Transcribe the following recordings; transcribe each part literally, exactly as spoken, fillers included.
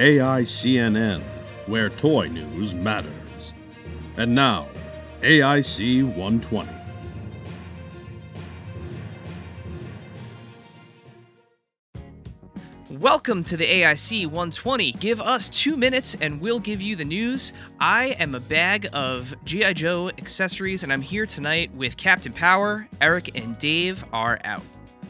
A I C N N, where toy news matters. And now, A I C one twenty. Welcome to the A I C one twenty. Give us two minutes and we'll give you the news. I am a bag of G I. Joe accessories, and I'm here tonight with Captain Power. Eric and Dave are out.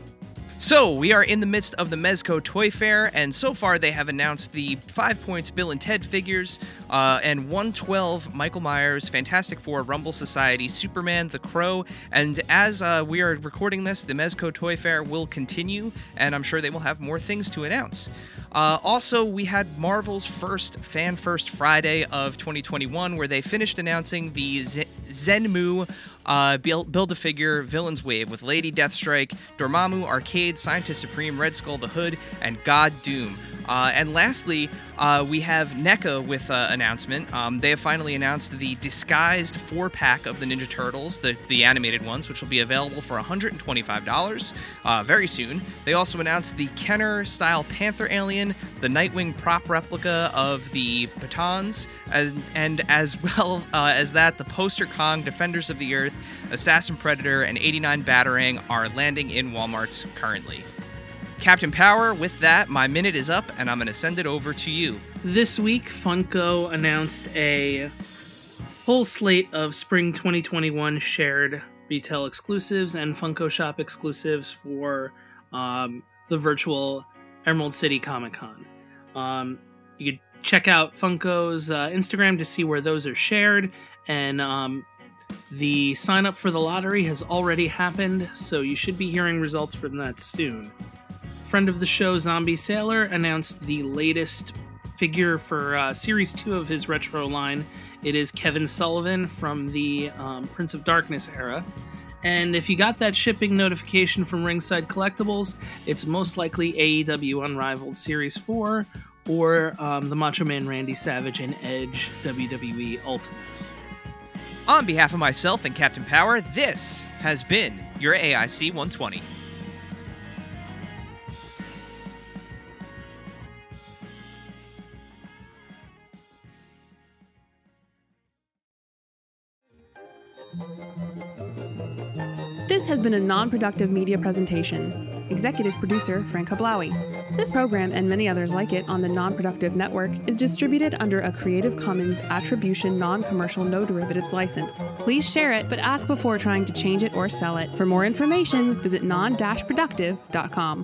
So, we are in the midst of the Mezco Toy Fair, and so far they have announced the Five Points Bill and Ted figures, uh, and one twelve Michael Myers, Fantastic Four, Rumble Society, Superman, The Crow, and as uh, we are recording this, the Mezco Toy Fair will continue, and I'm sure they will have more things to announce. Uh, also, we had Marvel's first Fan First Friday of twenty twenty-one, where they finished announcing the Z- Zenmu uh, Build-A-Figure Villains Wave with Lady Deathstrike, Dormammu, Arcade, Scientist Supreme, Red Skull the Hood, and God Doom. Uh, and lastly, uh, we have NECA with an uh, announcement. Um, they have finally announced the disguised four-pack of the Ninja Turtles, the, the animated ones, which will be available for one hundred twenty-five dollars uh, very soon. They also announced the Kenner-style Panther alien, the Nightwing prop replica of the Batons, as, and as well uh, as that, the Poster Kong, Defenders of the Earth, Assassin Predator, and eighty-nine Batarang are landing in Walmarts currently. Captain Power, with that, my minute is up, and I'm going to send it over to you. This week, Funko announced a whole slate of Spring twenty twenty-one shared retail exclusives and Funko Shop exclusives for um, the virtual Emerald City Comic Con. Um, you could check out Funko's uh, Instagram to see where those are shared, and um, the sign-up for the lottery has already happened, so you should be hearing results from that soon. Friend of the show, Zombie Sailor, announced the latest figure for uh, Series two of his retro line. It is Kevin Sullivan from the um, Prince of Darkness era. And if you got that shipping notification from Ringside Collectibles, it's most likely A E W Unrivaled Series four or um, the Macho Man Randy Savage and Edge W W E Ultimates. On behalf of myself and Captain Power, this has been your A I C one twenty. This has been a non-productive media presentation. Executive producer, Frank Hablawi. This program, and many others like it on the Non-Productive Network, is distributed under a Creative Commons Attribution Non-Commercial No Derivatives license. Please share it, but ask before trying to change it or sell it. For more information, visit non dash productive dot com.